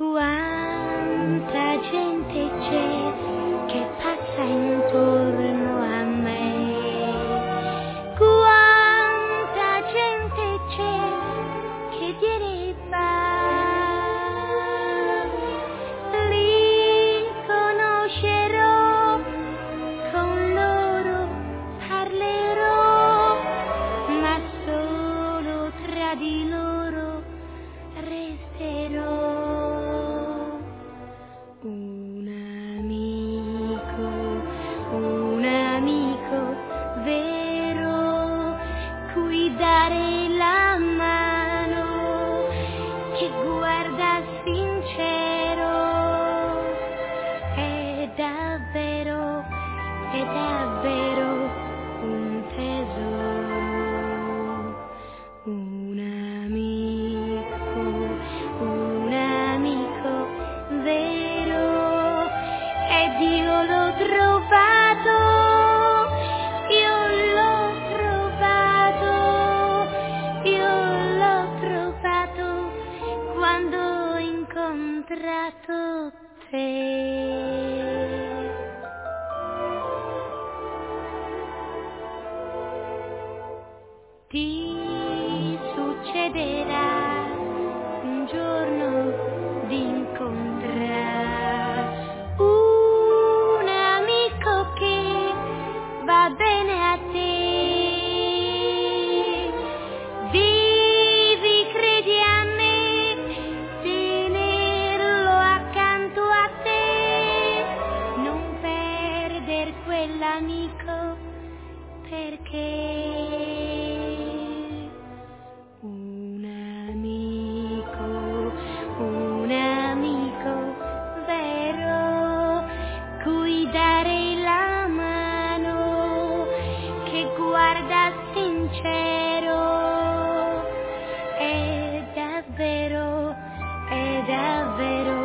Quanta gente c'è che passa intorno a me, quanta gente c'è che viene e va, li conoscerò, con loro parlerò, ma solo tra di loro resterò. Un amico vero, cui dare la mano, che guarda sincero, è davvero un tesoro. Un amico vero, ed io l'ho trovato, quando ho incontrato te. Ti succederà un giorno di incontrare un amico che va bene a te. Vivi, credi a me, tenerlo accanto a te, non perder quell'amico, perché un amico vero, cui dare la mano, che guarda sincero, è davvero